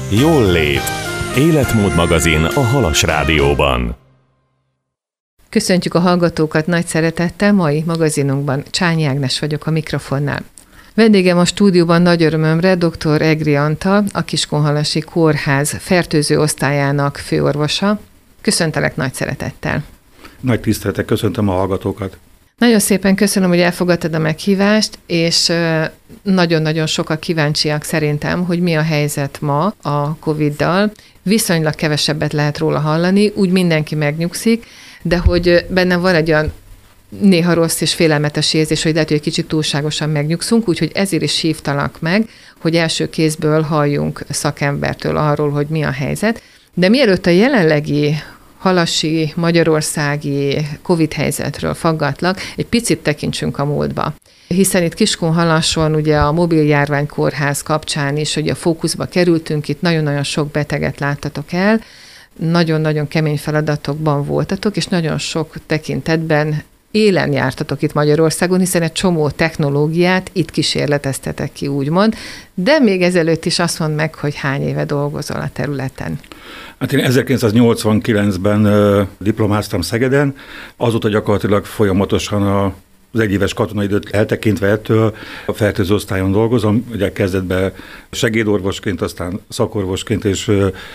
Jól lét. Életmód magazin a Halas Rádióban. Köszöntjük a hallgatókat nagy szeretettel, mai magazinunkban Csányi Ágnes vagyok a mikrofonnál. Vendégem a stúdióban nagy örömömre dr. Egri Antal, a Kiskunhalasi Kórház fertőző osztályának főorvosa. Köszöntelek nagy szeretettel. Nagy tiszteletek, köszöntöm a hallgatókat. Nagyon szépen köszönöm, hogy elfogadtad a meghívást, és nagyon-nagyon sokan kíváncsiak szerintem, hogy mi a helyzet ma a Covid-dal. Viszonylag kevesebbet lehet róla hallani, úgy mindenki megnyugszik, de hogy bennem van egy olyan néha rossz és félelmetes érzés, hogy lehet, hogy egy kicsit túlságosan megnyugszunk, úgyhogy ezért is hívtalak meg, hogy első kézből halljunk szakembertől arról, hogy mi a helyzet. De mielőtt a jelenlegi halasi, magyarországi Covid helyzetről faggatlak, egy picit tekintsünk a múltba. Hiszen itt Kiskunhalason ugye a mobil járványkórház kapcsán is, hogy a fókuszba kerültünk, itt nagyon-nagyon sok beteget láttatok el, nagyon-nagyon kemény feladatokban voltatok, és nagyon sok tekintetben élen jártatok itt Magyarországon, hiszen egy csomó technológiát itt kísérleteztetek ki, úgymond, de még ezelőtt is azt mondd meg, hogy hány éve dolgozol a területen. Hát én 1989-ben diplomáztam Szegeden, azóta gyakorlatilag folyamatosan az egyéves katonai időt eltekintve ettől a fertőző osztályon dolgozom, ugye kezdetben segédorvosként, aztán szakorvosként, és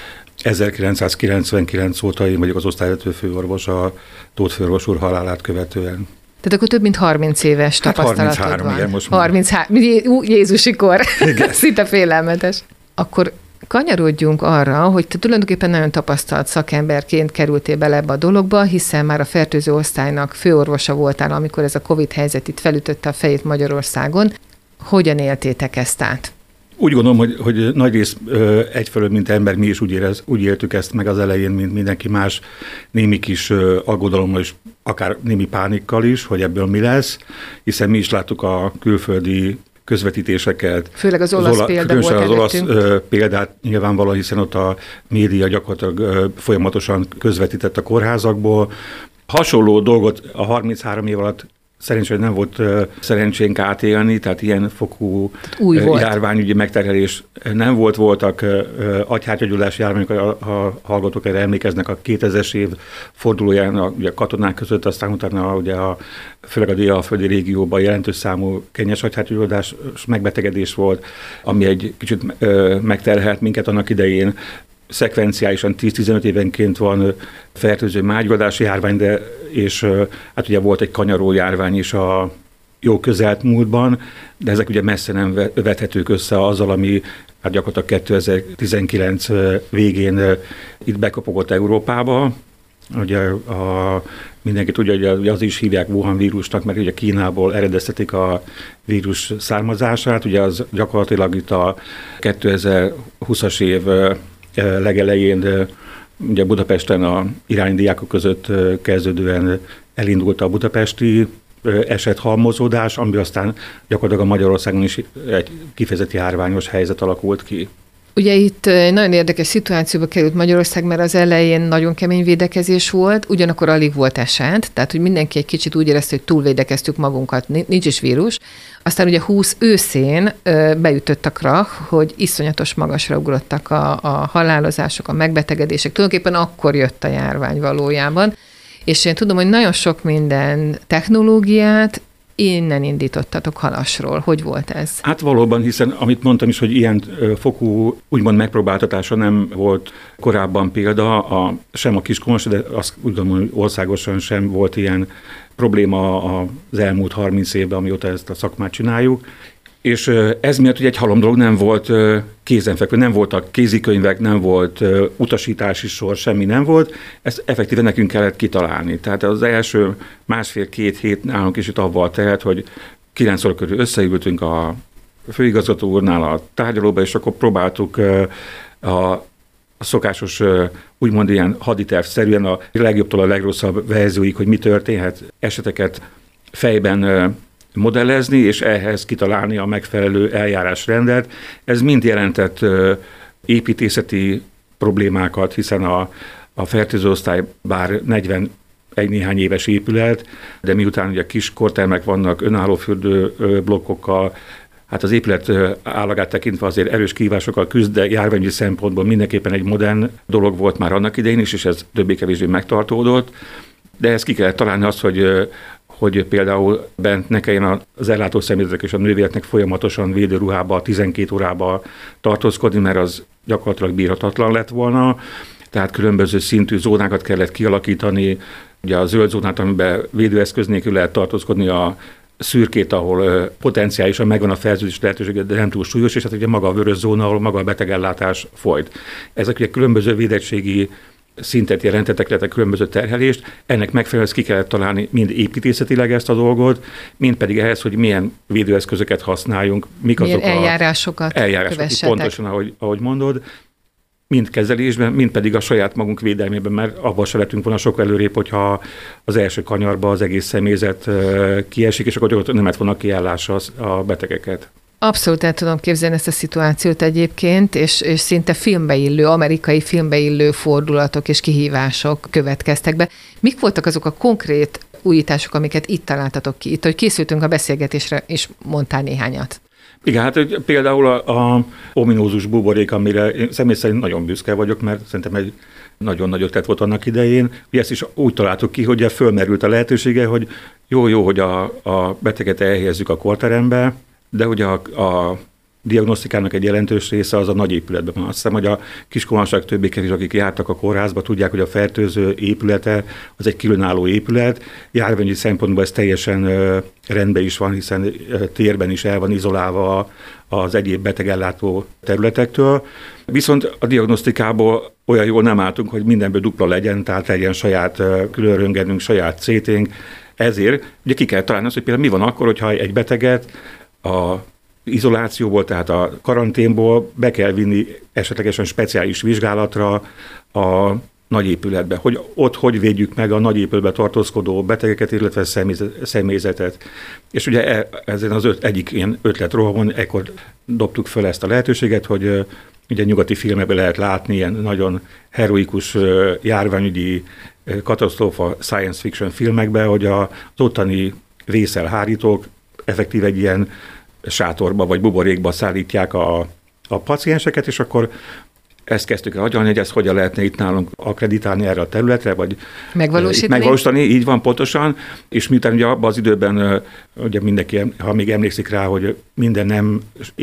1999 óta én vagyok az osztályvezető főorvos a Tóth főorvos úr halálát követően. Tehát akkor több mint 30 éves tapasztalatod 33, van. Igen, most 33, Jézusi kor, szinte félelmetes. Akkor kanyarodjunk arra, hogy te tulajdonképpen nagyon tapasztalt szakemberként kerültél bele ebbe a dologba, hiszen már a fertőző osztálynak főorvosa voltál, amikor ez a Covid helyzet itt felütötte a fejét Magyarországon. Hogyan éltétek ezt át? Úgy gondolom, hogy nagyrészt egyfelől, mint ember, mi is úgy éltük ezt meg az elején, mint mindenki más, némi kis aggodalommal és akár némi pánikkal is, hogy ebből mi lesz, hiszen mi is láttuk a külföldi közvetítéseket. Főleg az olasz példa volt az olasz példát nyilvánvalóan, hiszen ott a média gyakorlatilag folyamatosan közvetített a kórházakból. Hasonló dolgot a 33 év alatt szerencsére nem volt szerencsénk átélni, tehát ilyen fokú járványügyi megterhelés nem volt. Voltak agyhártyagyulladási járványok, ha hallgatók erre emlékeznek, a 2000-es év fordulóján ugye a katonák között, aztán utána ugye főleg a dél-alföldi régióban jelentős számú kényes agyhártyagyulladás megbetegedés volt, ami egy kicsit megterhelt minket annak idején. Szekvenciálisan 10-15 évenként van fertőző mágyulladási járvány, és hát ugye volt egy kanyaró járvány is a jó közelt múltban, de ezek ugye messze nem vethetők össze azzal, ami hát gyakorlatilag 2019 végén itt bekopogott Európába. Ugye mindenki tudja, hogy az is hívják Wuhan vírusnak, mert ugye Kínából eredeztetik a vírus származását, ugye az gyakorlatilag itt a 2020-as év legelején ugye Budapesten a iránydiákok között kezdődően elindult a budapesti esethalmozódás, ami aztán gyakorlatilag a Magyarországon is egy kifejezett járványos helyzet alakult ki. Ugye itt nagyon érdekes szituációba került Magyarország, mert az elején nagyon kemény védekezés volt, ugyanakkor alig volt eset, tehát hogy mindenki egy kicsit úgy érezte, hogy túlvédekeztük magunkat, nincs is vírus. Aztán ugye 20 őszén beütött a krach, hogy iszonyatos magasra ugrottak a halálozások, a megbetegedések. Tulajdonképpen akkor jött a járvány valójában. És én tudom, hogy nagyon sok minden technológiát innen indítottatok Halasról. Hogy volt ez? Hát valóban, hiszen amit mondtam is, hogy ilyen fokú úgymond megpróbáltatása nem volt korábban példa, sem a Kiskunhalason, de azt úgy gondolom, hogy országosan sem volt ilyen probléma az elmúlt 30 évben, amióta ezt a szakmát csináljuk. És ez miatt ugye egy halom dolog nem volt kézenfekvő, nem voltak kézikönyvek, nem volt utasítási sor, semmi nem volt. Ezt effektíven nekünk kellett kitalálni. Tehát az első másfél-két hét nálunk is itt avval telt, hogy 9 óra körül összeültünk a főigazgató úrnál a tárgyalóba, és akkor próbáltuk a szokásos, úgymond ilyen haditervszerűen a legjobbtól a legrosszabb verzióig, hogy mi történhet, eseteket fejben modellezni, és ehhez kitalálni a megfelelő eljárásrendet. Ez mind jelentett építészeti problémákat, hiszen a fertőzőosztály bár 41 néhány éves épület, de miután ugye kis kortermek vannak, önálló fürdőblokkokkal, hát az épület állagát tekintve azért erős kihívásokkal küzd, de járványi szempontból mindenképpen egy modern dolog volt már annak idején is, és ez többé-kevésbé megtartódott. De ezt ki kellett találni azt, hogy például bent ne kelljen az ellátó személyzetek és a nővéreknek folyamatosan védőruhába, 12 órába tartózkodni, mert az gyakorlatilag bírhatatlan lett volna. Tehát különböző szintű zónákat kellett kialakítani, ugye a zöld zónát, amiben védőeszköz nélkül lehet tartózkodni, a szürkét, ahol potenciálisan megvan a fertőzés lehetősége, de nem túl súlyos, és hát ugye maga a vörös zóna, ahol maga a betegellátás folyt. Ezek ugye különböző védettségi szintet jelentettek, illetve különböző terhelést, ennek megfelelően ezt ki kellett találni mind építészetileg ezt a dolgot, mind pedig ehhez, hogy milyen védőeszközöket használjunk, mik milyen azok eljárásokat kövessetek. Pontosan, ahogy mondod, mind kezelésben, mind pedig a saját magunk védelmében, mert abban se lettünk volna sok előrébb, hogyha az első kanyarba az egész személyzet kiesik, és akkor gyakorlatilag nem lett volna kiállása a betegeket. Abszolút el tudom képzelni ezt a szituációt egyébként, és szinte amerikai filmbe illő fordulatok és kihívások következtek be. Mik voltak azok a konkrét újítások, amiket itt találtatok ki? Itt, hogy készültünk a beszélgetésre, és mondtál néhányat. Igen, hát például a ominózus buborék, amire én személy szerint nagyon büszke vagyok, mert szerintem egy nagyon nagy ötlet volt annak idején. Ugye ezt is úgy találtuk ki, hogy fölmerült a lehetősége, hogy jó, hogy a beteget elhelyezzük a kórterembe, de ugye a diagnosztikának egy jelentős része az a nagy épületben van. Azt hiszem, hogy a kiskolonság többé-kevés, akik jártak a kórházba, tudják, hogy a fertőző épülete az egy különálló épület. Járványi szempontból ez teljesen rendben is van, hiszen térben is el van izolálva az egyéb betegellátó területektől. Viszont a diagnosztikából olyan jól nem álltunk, hogy mindenből dupla legyen, tehát legyen saját különröntgenünk, saját CT-nk. Ezért ugye ki kell találni azt, hogy például mi van akkor, hogyha egy beteget a izolációból, tehát a karanténból be kell vinni esetlegesen speciális vizsgálatra a nagy épületbe. Hogy ott hogy védjük meg a nagy épületbe tartózkodó betegeket, illetve személyzetet. És ugye ezen az egyik ilyen ötletrohamon ekkor dobtuk föl ezt a lehetőséget, hogy ugye nyugati filmekben lehet látni ilyen nagyon heroikus járványügyi katasztrófa science fiction filmekben, hogy az ottani vészelhárítók effektív egy ilyen sátorba vagy buborékba szállítják a pacienseket, és akkor ezt kezdtük el agyalni, hogy ezt hogyan lehetne itt nálunk akkreditálni erre a területre, vagy megvalósítani, így van pontosan, és miután ugye abban az időben ugye mindenki, ha még emlékszik rá, hogy minden nem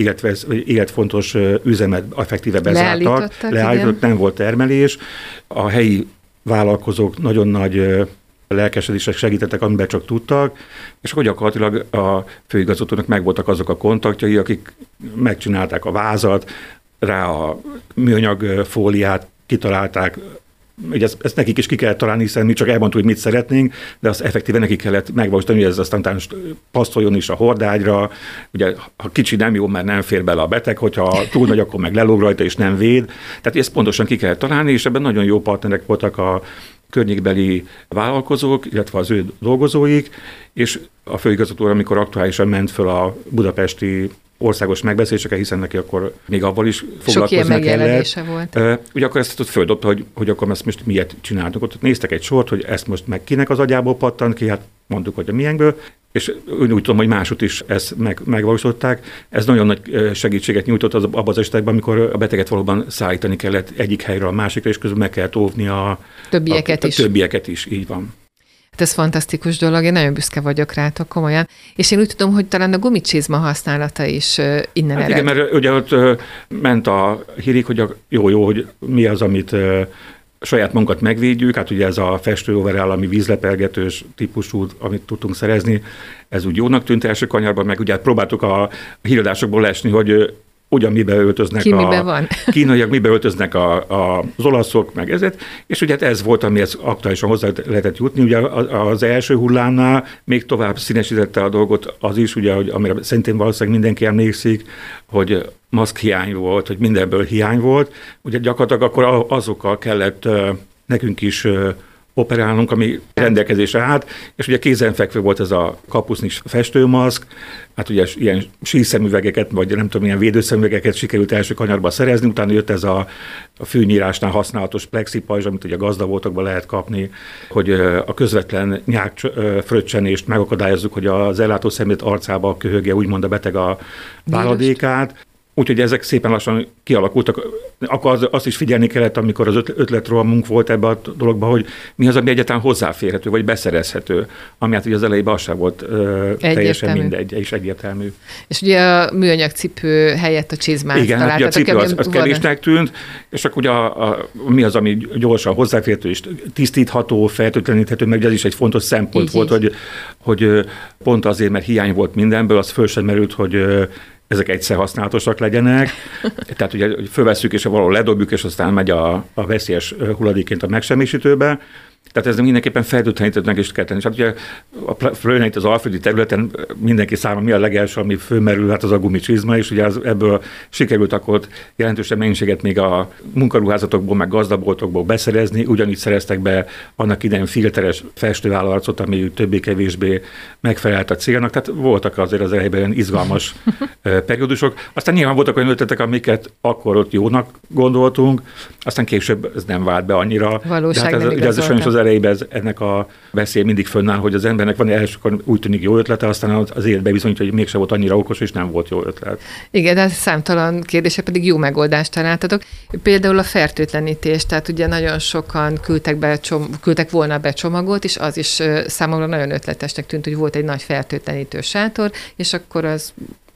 életfontos üzemet effektíve bezártak, leállítottak, nem volt termelés, a helyi vállalkozók nagyon nagy lelkesedések segítettek, amiben csak tudtak, és akkor gyakorlatilag a főigazgatónak megvoltak azok a kontaktjai, akik megcsinálták a vázat, rá a műanyag fóliát kitalálták. Ugye ezt nekik is ki kellett találni, hiszen mi csak elmondtuk, hogy mit szeretnénk, de azt effektíven nekik kellett megvalósítani, hogy ez aztán passzoljon is a hordágyra. Ugye, ha kicsi nem jó, mert nem fér bele a beteg, hogyha túl nagy, akkor meg lelóg rajta és nem véd. Tehát ezt pontosan ki kellett találni, és ebben nagyon jó partnerek voltak a környékbeli vállalkozók, illetve az ő dolgozóik, és a főigazgató, amikor aktuálisan ment föl a budapesti országos megbeszéléseke, hiszen neki akkor még avval is foglalkoznia kellett. Volt. Ugye akkor ezt földobta, hogy akkor ezt most miért csináltuk. Ott néztek egy sort, hogy ezt most meg kinek az agyából pattant ki, hát mondtuk, hogy a miénkből, és úgy tudom, hogy máshogy is ezt megvalósították. Ez nagyon nagy segítséget nyújtott abban az esetekben, amikor a beteget valóban szállítani kellett egyik helyről a másikra, és közben meg kellett óvni a többieket is. Így van. Hát ez fantasztikus dolog, én nagyon büszke vagyok rátok, komolyan. És én úgy tudom, hogy talán a gumicsizma használata is innen ered. Igen, mert ugye ott ment a hírig, hogy jó, hogy mi az, amit saját magunkat megvédjük, hát ugye ez a festőoverall, ami vízlepergetős típusú, amit tudtunk szerezni, ez úgy jónak tűnt első kanyarban, meg ugye próbáltuk a híradásokból lesni, hogy ugyan mibe öltöznek kínaiak, mibe öltöznek az olaszok, meg ezért, és ugye ez volt, amihez aktuálisan hozzá lehetett jutni. Ugye az első hullámnál még tovább színesítette a dolgot az is, ugye, hogy amire szintén valószínűleg mindenki emlékszik, hogy maszk hiány volt, hogy mindenből hiány volt. Ugye gyakorlatilag akkor azokkal kellett nekünk is operálnunk, ami rendelkezésre állt, és ugye kézenfekvő volt ez a kapusznis festőmaszk, hát ugye ilyen síszemüvegeket, vagy nem tudom, milyen védőszemüvegeket sikerült első kanyarba szerezni, utána jött ez a fűnyírásnál használatos plexipajzs, amit ugye gazdaboltokban lehet kapni, hogy a közvetlen nyákfröccsenést megakadályozzuk, hogy az ellátó személy arcába köhögje úgymond a beteg a váladékát. Úgyhogy ezek szépen lassan kialakultak. Akkor azt is figyelni kellett, amikor az ötletrohamunk volt ebbe a dologba, hogy mi az, ami egyáltalán hozzáférhető, vagy beszerezhető, ami hát ugye az elejében az sem volt teljesen mindegy, és egyértelmű. És ugye a műanyag cipő helyett a csizmát igen, hát ugye a cipő az kevésnek tűnt, és akkor ugye mi az, ami gyorsan hozzáférhető és tisztítható, fertőtleníthető, meg ez is egy fontos szempont volt, hogy pont azért, mert hiány volt mindenből, az föl sem merült, hogy ezek egyszer használatosak legyenek. Tehát ugye fölvesszük, és valahol ledobjuk, és aztán megy a veszélyes hulladékként a megsemmisítőbe. Tehát ez mindenképpen fertőtlenítőnek is kell tenni. És hát ugye főleg itt az alföldi területen mindenki számára mi a legelső, ami fölmerül, hát az a gumicsizma, és ugye ebből sikerült akkor jelentősebb mennyiséget még a munkaruházatokból, meg gazdaboltokból beszerezni. Ugyanígy szereztek be annak idején filteres festőállarcot, ami többé-kevésbé megfelelt a célnak. Tehát voltak azért az elejében olyan izgalmas periódusok. Aztán nyilván voltak olyan ötletek, amiket akkor ott jónak gondoltunk, aztán később ez nem vált be annyira. Valóság nem igazolta. Az elejében ennek a veszély mindig fönnáll, hogy az embernek van elsőkor úgy tűnik jó ötlete, aztán az életben bizonyítja, hogy mégsem volt annyira okos, és nem volt jó ötlet. Igen, de számtalan kérdése pedig jó megoldást találtatok. Például a fertőtlenítés, tehát ugye nagyon sokan küldtek volna be csomagot, és az is számomra nagyon ötletesnek tűnt, hogy volt egy nagy fertőtlenítő sátor, és akkor az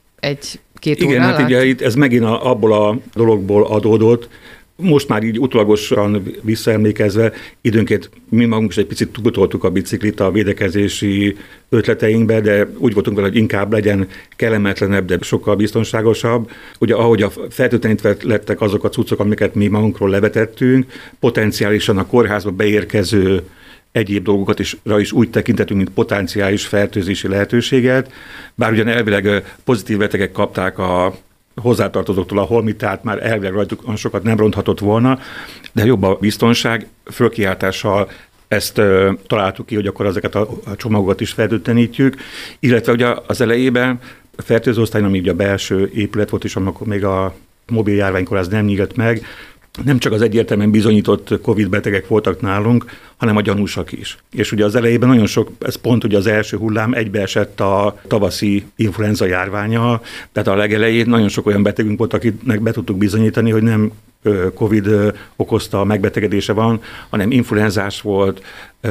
egy-két óra alatt. Igen, hát ugye itt ez megint abból a dologból adódott. Most már így utolagosan visszaemlékezve, időnként mi magunk is egy picit túltoltuk a biciklit a védekezési ötleteinkbe, de úgy voltunk vele, hogy inkább legyen kellemetlenebb, de sokkal biztonságosabb. Ugye ahogy a fertőtlenítve lettek azok a cuccok, amiket mi magunkról levetettünk, potenciálisan a kórházba beérkező egyéb dolgokat is úgy tekintettünk, mint potenciális fertőzési lehetőséget, bár ugyan elvileg pozitív betegek kapták a hozzátartozóktól a holmit, tehát már elvileg rajtuk sokat nem ronthatott volna, de jobb a biztonság, fölkiáltással ezt találtuk ki, hogy akkor ezeket a csomagokat is fertőtlenítjük, illetve ugye az elejében a fertőzőosztályon, ami ugye a belső épület volt, és amikor még a mobil járványkor nem nyílt meg, nem csak az egyértelműen bizonyított Covid betegek voltak nálunk, hanem a gyanúsak is. És ugye az elejében nagyon sok, ez pont ugye az első hullám egybeesett a tavaszi influenza járványa, tehát a legelején nagyon sok olyan betegünk volt, akiknek be tudtuk bizonyítani, hogy nem Covid okozta a megbetegedése van, hanem influenzás volt,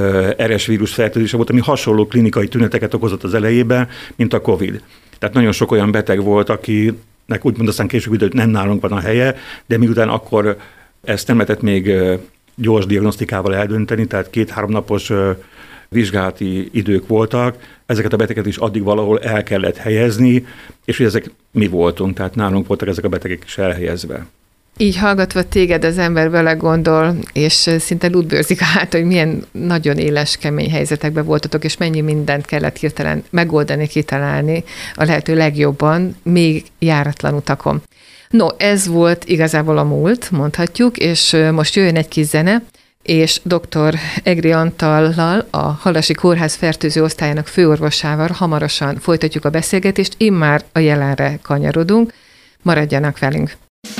RS vírus fertőzése volt, ami hasonló klinikai tüneteket okozott az elejében, mint a Covid. Tehát nagyon sok olyan beteg volt, akinek úgymond aztán később idő, hogy nem nálunk van a helye, de miután akkor ezt nem lehetett még gyors diagnosztikával eldönteni, tehát 2-3 napos vizsgálati idők voltak, ezeket a betegeket is addig valahol el kellett helyezni, és hogy ezek mi voltunk, tehát nálunk voltak ezek a betegek is elhelyezve. Így hallgatva téged az ember belegondol, és szinte lútbőrzik át, hogy milyen nagyon éles, kemény helyzetekben voltatok, és mennyi mindent kellett hirtelen megoldani, kitalálni a lehető legjobban, még járatlan utakon. No, ez volt igazából a múlt, mondhatjuk, és most jöjjön egy kis zene, és dr. Egri Antallal, a Halasi Kórház fertőző osztályának főorvosával hamarosan folytatjuk a beszélgetést, immár a jelenre kanyarodunk. Maradjanak velünk!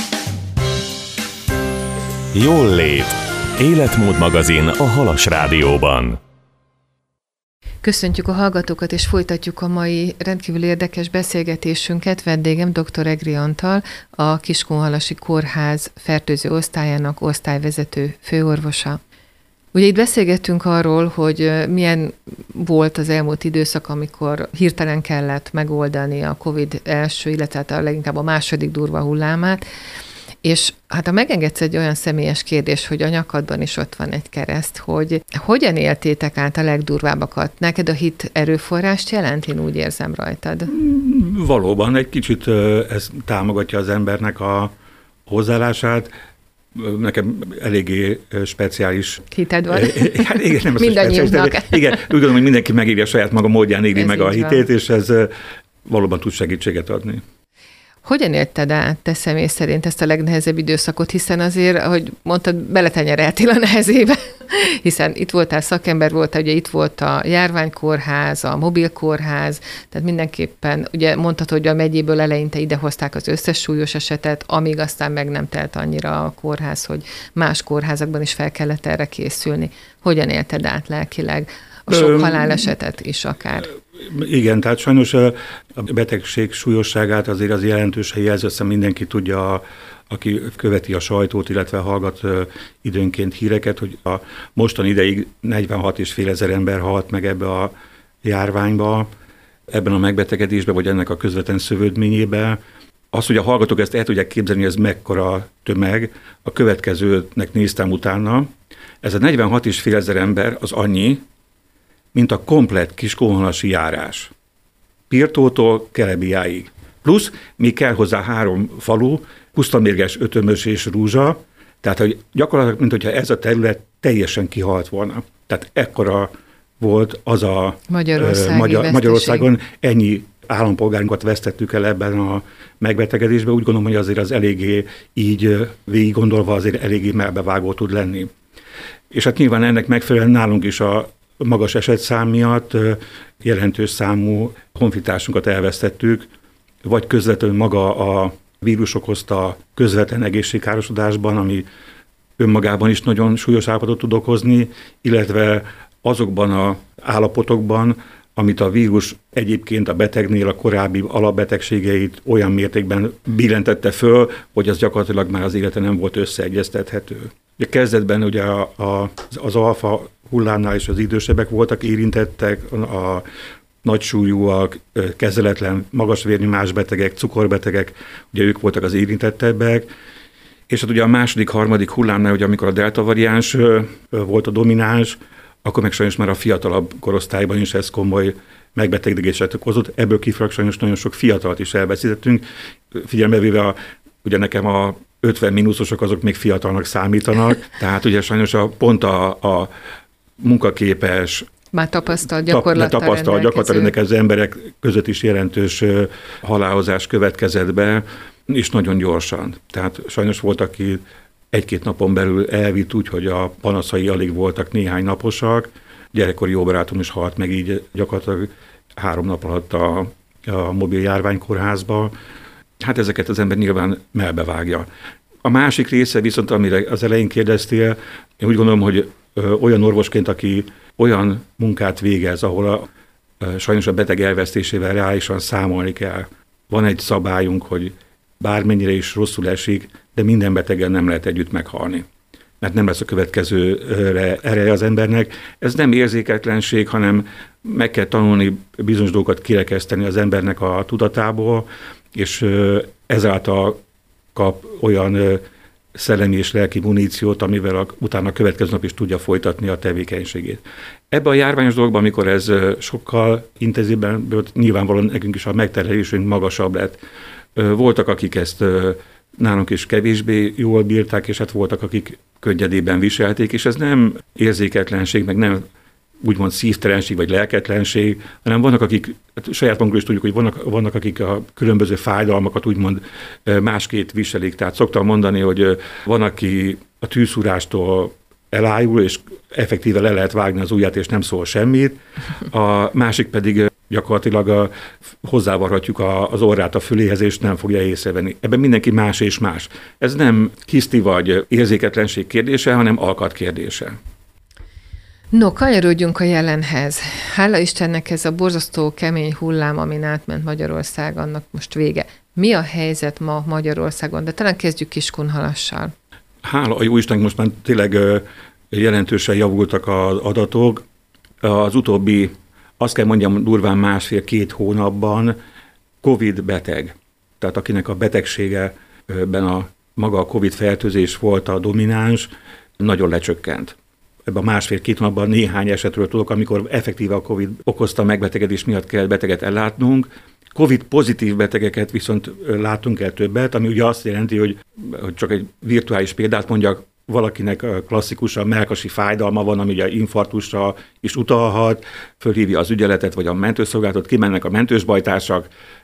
Jól lét. Életmód magazin a Halas Rádióban. Köszöntjük a hallgatókat, és folytatjuk a mai rendkívül érdekes beszélgetésünket. Vendégem dr. Egri Antall, a Kiskunhalasi Kórház fertőző osztályának osztályvezető főorvosa. Ugye itt beszélgettünk arról, hogy milyen volt az elmúlt időszak, amikor hirtelen kellett megoldani a Covid első, illetve a leginkább a második durva hullámát, és hát ha megengedsz egy olyan személyes kérdés, hogy a nyakadban is ott van egy kereszt, hogy hogyan éltétek át a legdurvábbakat? Neked a hit erőforrást jelent? Én úgy érzem rajtad. Valóban egy kicsit ez támogatja az embernek a hozzáállását. Nekem eléggé speciális hited van. Hát igen, nem mindannyiunknak. Igen, úgy gondolom, hogy mindenki megírja saját maga módján, éri meg a hitét, és ez valóban tud segítséget adni. Hogyan élted át te személy szerint ezt a legnehezebb időszakot, hiszen azért, ahogy mondtad, beletenyereltél a nehezébe, hiszen itt voltál szakember, voltál, ugye itt volt a járványkórház, a mobilkórház, tehát mindenképpen, ugye mondtad, hogy a megyéből eleinte idehozták az összes súlyos esetet, amíg aztán meg nem telt annyira a kórház, hogy más kórházakban is fel kellett erre készülni. Hogyan élted át lelkileg a sok halálesetet is akár? Igen, tehát sajnos a betegség súlyosságát azért az jelentősen jelzi, aztán mindenki tudja, aki követi a sajtót, illetve hallgat időnként híreket, hogy a mostani ideig 46,5 ezer ember halt meg ebbe a járványba, ebben a megbetegedésben, vagy ennek a közvetlen szövődményében. Az, hogy a hallgatók ezt el tudják képzelni, ez mekkora tömeg, a következőnek néztem utána. Ez a 46,5 ezer ember az annyi, mint a komplett Kiskunhalasi járás. Pirtótól Kelebiáig. Plusz még kell hozzá 3 falu, Pusztamérges, Ötömös és Rúzsa, tehát hogy gyakorlatilag, mint hogyha ez a terület teljesen kihalt volna. Tehát ekkora volt az a Magyarországon ennyi állampolgárunkat vesztettük el ebben a megbetegedésben. Úgy gondolom, hogy azért az eléggé így végig gondolva azért eléggé melbevágó tud lenni. És hát nyilván ennek megfelelően nálunk is a magas esetszám miatt jelentős számú honfitársunkat elvesztettük, vagy közvetlenül maga a vírus okozta közvetlen egészségkárosodásban, ami önmagában is nagyon súlyos állapotot tud okozni, illetve azokban az állapotokban, amit a vírus egyébként a betegnél a korábbi alapbetegségeit olyan mértékben billentette föl, hogy az gyakorlatilag már az élete nem volt összeegyeztethető. Ugye kezdetben ugye az alfa hullámnál is az idősebbek voltak érintettek, a nagysúlyúak, kezeletlen, magas vérnyomás betegek, cukorbetegek, ugye ők voltak az érintettebbek, és hát ugye a második, harmadik hullámnál, ugye amikor a delta variáns volt a domináns, akkor meg sajnos már a fiatalabb korosztályban is ez komoly megbetegedéseket okozott, ebből kifolyólag sajnos nagyon sok fiatalt is elveszítettünk, figyelembe véve ugye nekem a 50 mínuszosok azok még fiatalnak számítanak, tehát ugye sajnos pont a munkaképes, már tapasztalt gyakorlattal rendelkező emberek között is jelentős halálozás következett be, és nagyon gyorsan. Tehát sajnos volt, aki 1-2 napon belül elvitt úgy, hogy a panaszai alig voltak néhány naposak. Gyerekkori jó barátom is halt meg így gyakorlatilag 3 nap alatt a mobil járványkórházba. Hát ezeket az ember nyilván melbevágja. A másik része viszont, amire az elején kérdeztél, én úgy gondolom, hogy olyan orvosként, aki olyan munkát végez, ahol sajnos a beteg elvesztésével reálisan számolni kell. Van egy szabályunk, hogy bármennyire is rosszul esik, de minden betegen nem lehet együtt meghalni. Mert nem lesz a következőre ereje az embernek. Ez nem érzéketlenség, hanem meg kell tanulni bizonyos dolgokat kirekeszteni az embernek a tudatából, és ezáltal kap olyan szellemi és lelki muníciót, amivel utána a következő nap is tudja folytatni a tevékenységét. Ebben a járványos dologban, amikor ez sokkal intenzívben volt, nyilvánvalóan nekünk is a megterhelésünk magasabb lett. Voltak, akik ezt nálunk is kevésbé jól bírták, és hát voltak, akik könnyedében viselték, és ez nem érzéketlenség, meg nem úgymond szívtelenség vagy lelketlenség, hanem vannak, akik, saját magunkról is tudjuk, hogy vannak, akik a különböző fájdalmakat úgymond másként viselik. Tehát szoktam mondani, hogy van, aki a tűzszúrástól elájul, és effektíve le lehet vágni az ujját, és nem szól semmit. A másik pedig gyakorlatilag hozzávarhatjuk az orrát a füléhez, és nem fogja észrevenni. Ebben mindenki más és más. Ez nem hiszti vagy érzéketlenség kérdése, hanem alkat kérdése. No, kanyarodjunk a jelenhez. Hála Istennek ez a borzasztó kemény hullám, amin átment Magyarország, annak most vége. Mi a helyzet ma Magyarországon? De talán kezdjük Kiskunhalassal. Hála a jó Istennek most már tényleg jelentősen javultak az adatok. Az utóbbi, azt kell mondjam, durván 1,5-2 hónapban Covid beteg, tehát akinek a betegségeben maga a Covid fertőzés volt a domináns, nagyon lecsökkent. Ebben a 1,5-2 hónapban néhány esetről tudok, amikor effektíve a Covid okozta megbetegedés miatt kell beteget ellátnunk. Covid pozitív betegeket viszont látunk el többet, ami ugye azt jelenti, hogy csak egy virtuális példát mondjak, valakinek klasszikusan mellkasi fájdalma van, ami ugye infarktusra is utalhat, fölhívja az ügyeletet vagy a mentőszolgálatot, kimennek a mentősbajtársak,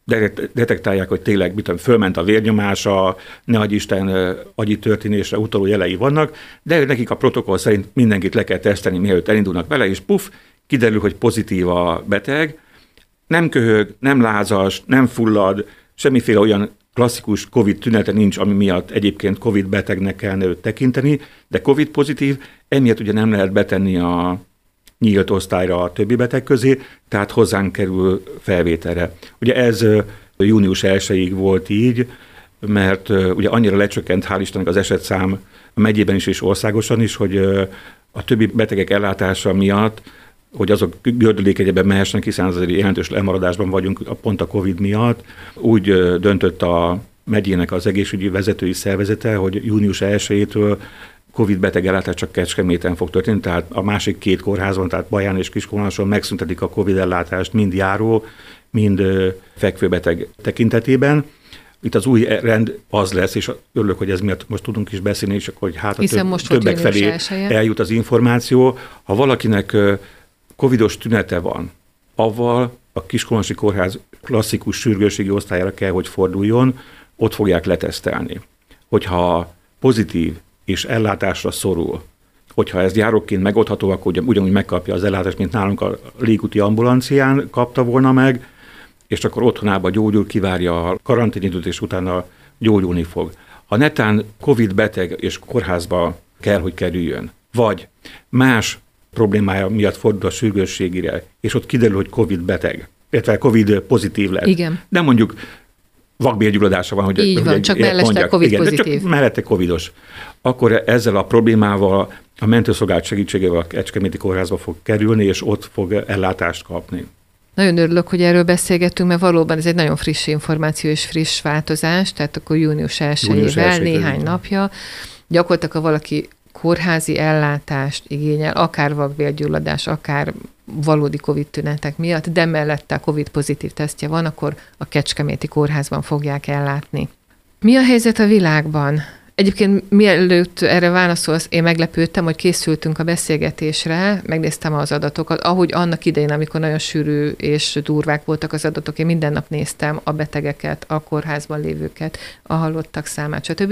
detektálják, hogy tényleg fölment a vérnyomása, ne adj Isten agyi történésre utaló jelei vannak, de nekik a protokoll szerint mindenkit le kell tesztelni, mielőtt elindulnak vele, és kiderül, hogy pozitív a beteg, nem köhög, nem lázas, nem fullad, semmiféle olyan klasszikus COVID tünete nincs, ami miatt egyébként COVID betegnek kellene őt tekinteni, de COVID pozitív, emiatt ugye nem lehet betenni a nyílt osztályra a többi beteg közé, tehát hozzánk kerül felvételre. Ugye ez június 1-ig volt így, mert ugye annyira lecsökkent, hál' Istennek az esetszám a megyében is és országosan is, hogy a többi betegek ellátása miatt, hogy azok gördülékenyebben mehessenek, hiszen azért jelentős lemaradásban vagyunk pont a COVID miatt, úgy döntött a megyének az egészségügyi vezetői szervezete, hogy június 1-től COVID beteg ellátás csak Kecskeméten fog történni, tehát a másik 2 kórházban, tehát Baján és Kiskunhason megszüntetik a COVID ellátást mind járó, mind fekvőbeteg tekintetében. Itt az új rend az lesz, és örülök, hogy ez miatt most tudunk is beszélni, és akkor, hogy hát a többek felé eljut az információ. Ha valakinek covidos tünete van, avval a Kiskunhasi Kórház klasszikus sürgősségi osztályára kell, hogy forduljon, ott fogják letesztelni. Hogyha pozitív és ellátásra szorul, hogyha ez járóként megoldható, akkor ugyanúgy megkapja az ellátást, mint nálunk a légúti ambulancián kapta volna meg, és akkor otthonába gyógyul, kivárja a karanténidőt, és utána gyógyulni fog. Ha netán COVID beteg és kórházba kell, hogy kerüljön, vagy más problémája miatt fordul a sürgősségire, és ott kiderül, hogy COVID beteg, illetve COVID pozitív lett. Igen. De mondjuk vakbélgyulladása van, hogy így van, csak mellette COVID pozitív. Igen, csak mellette covidos. Akkor ezzel a problémával a mentőszolgálat segítségével a Kecskeméti Kórházba fog kerülni, és ott fog ellátást kapni. Nagyon örülök, hogy erről beszélgettünk, mert valóban ez egy nagyon friss információ és friss változás, tehát akkor június 1-ével néhány napja. Gyakorlatilag, ha valaki kórházi ellátást igényel, akár vakbélgyulladás, akár valódi COVID tünetek miatt, de mellette a COVID pozitív tesztje van, akkor a Kecskeméti Kórházban fogják ellátni. Mi a helyzet a világban? Egyébként mielőtt erre válaszolsz, én meglepődtem, hogy készültünk a beszélgetésre, megnéztem az adatokat, ahogy annak idején, amikor nagyon sűrű és durvák voltak az adatok, én minden nap néztem a betegeket, a kórházban lévőket, a halottak számát, stb.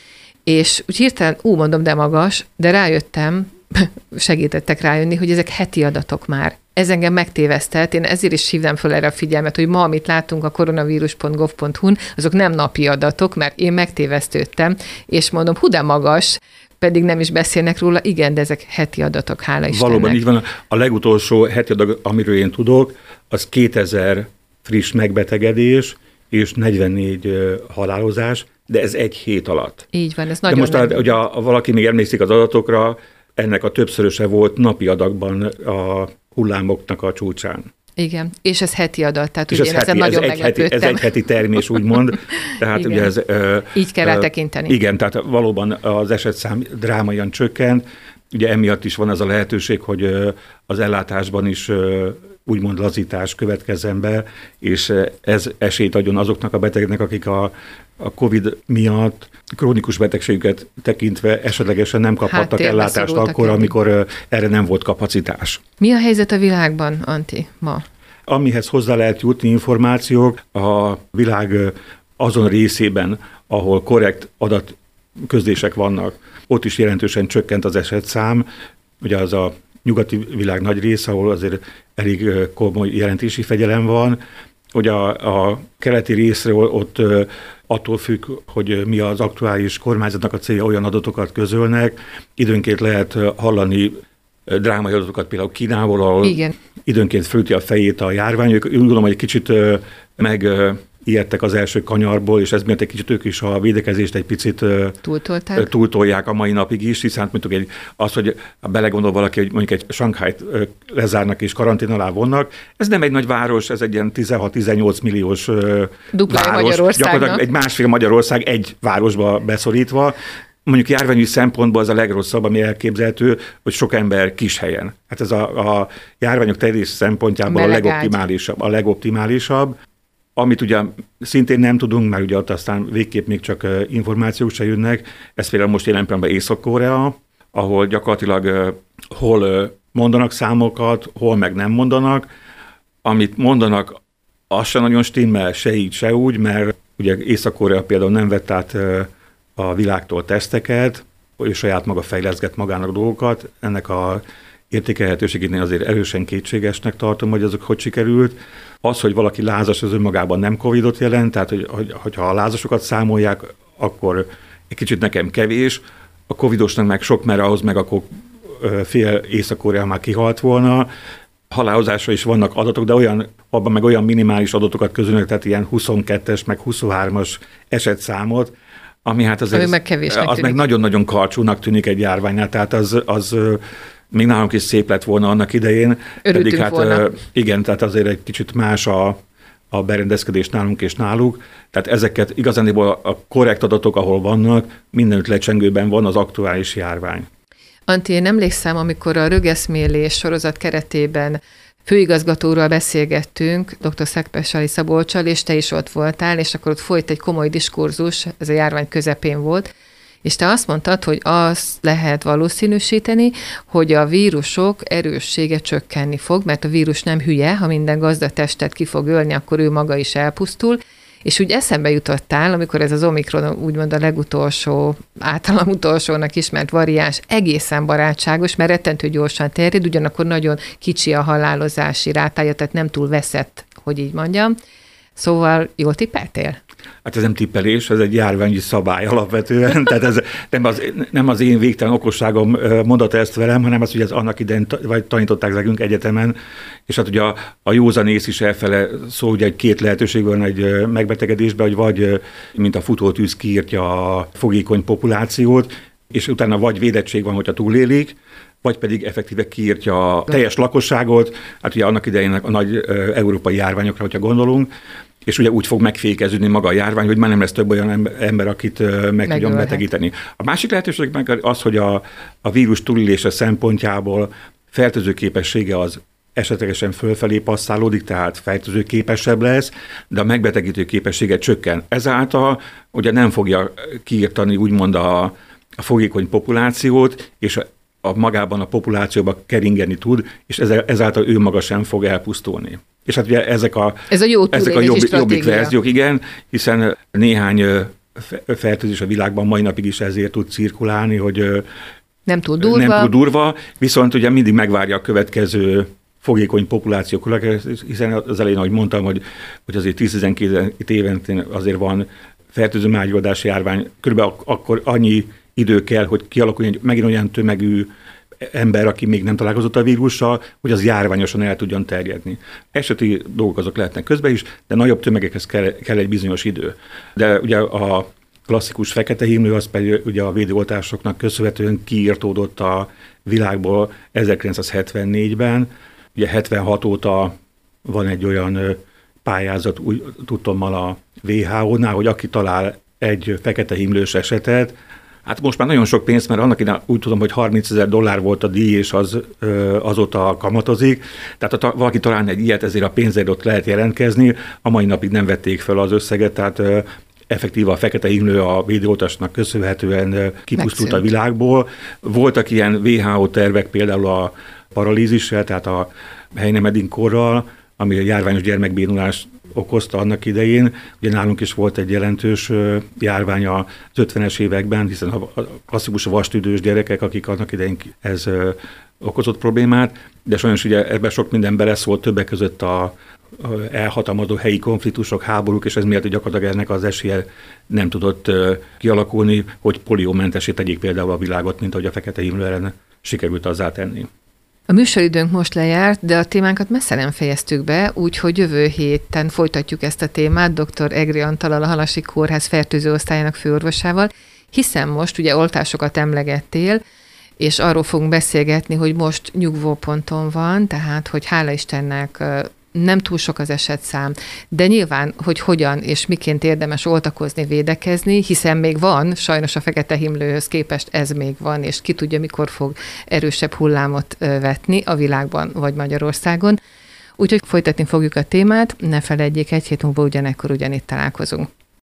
És úgy hirtelen, mondom, de magas, de rájöttem, segítettek rájönni, hogy ezek heti adatok már. Ez engem megtévesztett, én ezért is hívnám föl erre a figyelmet, hogy ma, amit látunk a koronavírus.gov.hu-n, azok nem napi adatok, mert én megtévesztődtem, és mondom, de magas, pedig nem is beszélnek róla, igen, de ezek heti adatok, hála Istennek. Valóban így van, a legutolsó heti adat, amiről én tudok, az 2000 friss megbetegedés és 44 halálozás, de ez egy hét alatt. Így van, ez nagyon de most, hogy valaki még emlékszik az adatokra, ennek a többszöröse volt napi adagban a hullámoknak a csúcsán. Igen, és ez heti adat, tehát ugye én ezen nagyon meglepődtem. Ez egy heti termés, úgymond. Tehát ugye ez, így kell rátekinteni. Igen, tehát valóban az esetszám drámaian csökkent. Ugye emiatt is van ez a lehetőség, hogy az ellátásban is úgymond lazítás következzen be, és ez esélyt adjon azoknak a betegeknek, akik a COVID miatt krónikus betegségüket tekintve esetlegesen nem kaphattak ellátást akkor, amikor erre nem volt kapacitás. Mi a helyzet a világban, Antti, ma? Amihez hozzá lehet jutni információk, a világ azon részében, ahol korrekt adatközlések vannak, ott is jelentősen csökkent az esetszám. Ugye az a nyugati világ nagy része, ahol azért elég komoly jelentési fegyelem van. Ugye a keleti részről ott attól függ, hogy mi az aktuális kormányzatnak a célja, olyan adatokat közölnek. Időnként lehet hallani drámai adatokat például Kínából, ahol igen, időnként fölti a fejét a járvány. Ők úgy gondolom, hogy egy kicsit megijedtek az első kanyarból, és ez miatt egy kicsit ők is a védekezést egy picit túltolják a mai napig is, hiszen mondjuk az, hogy belegondol valaki, hogy mondjuk egy Shanghait lezárnak és karantén alá vonnak, ez nem egy nagy város, ez egy ilyen 16-18 milliós város, gyakorlatilag egy másfél Magyarország egy városba beszorítva. Mondjuk járványi szempontból az a legrosszabb, ami elképzelhető, hogy sok ember kis helyen. Hát ez a járványok terjedés szempontjából a legoptimálisabb. Amit ugye szintén nem tudunk, mert ugye ott aztán végképp még csak információk se jönnek, ez például most jelen pillanatban Észak-Korea, ahol gyakorlatilag hol mondanak számokat, hol meg nem mondanak. Amit mondanak, Az sem nagyon stimmel, se így, se úgy, mert ugye Észak-Korea például nem vett át a világtól teszteket, és saját maga fejlesztett magának dolgokat. Ennek a értékelhetőségét azért erősen kétségesnek tartom, hogy azok hogy sikerült. Az, hogy valaki lázas, az önmagában nem Covidot jelent, tehát hogyha a lázasokat számolják, akkor egy kicsit nekem kevés. A Covidosnak meg sok, mert ahhoz meg akkor fél Észak-Korea már kihalt volna. Halálozásra is vannak adatok, de abban meg olyan minimális adatokat közülnek, tehát ilyen 22-es, meg 23-as esetszámot, ami hát azért az meg nagyon-nagyon karcsúnak tűnik egy járványnál, tehát az még nálunk is szép lett volna annak idején. Örültünk pedig volna. Igen, tehát azért egy kicsit más a berendezkedés nálunk és náluk. Tehát ezeket igazániból a korrekt adatok, ahol vannak, mindenütt lecsengőben van az aktuális járvány. Antti, én emlékszem, amikor a rögeszmélés sorozat keretében főigazgatóról beszélgettünk, dr. Szekpesali Szabolccsal, és te is ott voltál, és akkor ott folyt egy komoly diskurzus, ez a járvány közepén volt, és te azt mondtad, hogy azt lehet valószínűsíteni, hogy a vírusok erőssége csökkenni fog, mert a vírus nem hülye, ha minden gazdatestet ki fog ölni, akkor ő maga is elpusztul, és úgy eszembe jutottál, amikor ez az Omikron úgymond a legutolsó, általam utolsónak ismert variáns, egészen barátságos, mert rettentő gyorsan terjed, ugyanakkor nagyon kicsi a halálozási rátája, tehát nem túl veszett, hogy így mondjam. Szóval jól tippeltél? Hát ez nem tippelés, ez egy járványi szabály alapvetően, tehát ez nem az én végtelen okosságom mondata ezt velem, hanem az, hogy ez annak idején tanították nekünk egyetemen, és hát ugye a józanész is elfele szól, ugye egy két lehetőség van egy megbetegedésben, hogy vagy mint a futótűz kiírtja a fogékony populációt, és utána vagy védettség van, hogyha túlélik, vagy pedig effektíve kiírtja a teljes lakosságot, hát ugye annak idején a nagy európai járványokra, hogyha gondolunk, és ugye úgy fog megfékeződni maga a járvány, hogy már nem lesz több olyan ember, akit meg tudjon betegíteni. A másik lehetőség meg az, hogy a vírus túlélése szempontjából fertőző képessége az esetlegesen fölfelé passzálódik, tehát fertőzőképesebb lesz, de a megbetegítő képessége csökken. Ezáltal ugye nem fogja kiirtani úgymond a fogékony populációt, és magában a populációban keringeni tud, és ezáltal ő maga sem fog elpusztulni. És hát ugye ezek a jobbik verziók, igen, hiszen néhány fertőzés a világban mai napig is ezért tud cirkulálni, hogy nem túl durva, viszont ugye mindig megvárja a következő fogékony populációk, hiszen az elején, ahogy mondtam, hogy azért 10-12 évente azért van fertőző mágyullási járvány, körülbelül akkor annyi idő kell, hogy kialakuljon megint olyan tömegű ember, aki még nem találkozott a vírussal, hogy az járványosan el tudjon terjedni. Eseti dolgok azok lehetnek közben is, de nagyobb tömegekhez kell egy bizonyos idő. De ugye a klasszikus fekete hímlő az pedig ugye a védőoltásoknak köszönhetően kiirtódott a világból 1974-ben. Ugye 76 óta van egy olyan pályázat, úgy tudtommal a WHO-nál, hogy aki talál egy fekete hímlős esetet, hát most már nagyon sok pénz, mert annak én úgy tudom, hogy $30,000 volt a díj, és az azóta kamatozik. Tehát ha valaki talán egy ilyet, ezért a pénzért ott lehet jelentkezni. A mai napig nem vették fel az összeget, tehát effektíve a fekete hímlő a védőoltásnak köszönhetően kipusztult a világból. Voltak ilyen WHO tervek például a paralízissel, tehát a Heinemedin-korral, ami a járványos gyermekbénulást okozta annak idején. Ugye nálunk is volt egy jelentős járvány az 50-es években, hiszen a klasszikus vastüdős gyerekek, akik annak idején ez okozott problémát, de sajnos ugye ebben sok minden beleszólt, többek között a elhatalmazó helyi konfliktusok, háborúk, és ez miatt gyakorlatilag ennek az esélye nem tudott kialakulni, hogy poliómentessé tegyék például a világot, mint ahogy a fekete hímlő ellen sikerült azzá tenni. A műsoridőnk most lejárt, de a témánkat messze nem fejeztük be, úgyhogy jövő héten folytatjuk ezt a témát dr. Egri Antallal, a Halasi Kórház fertőző osztályának főorvosával, hiszen most ugye oltásokat emlegettél, és arról fogunk beszélgetni, hogy most nyugvóponton van, tehát hogy hála Istennek nem túl sok az esetszám, de nyilván, hogy hogyan és miként érdemes oltakozni, védekezni, hiszen még van, sajnos a fekete hímlőhöz képest ez még van, és ki tudja, mikor fog erősebb hullámot vetni a világban vagy Magyarországon. Úgyhogy folytatni fogjuk a témát, ne feledjék, egy hét múlva ugyanekkor ugyanitt találkozunk.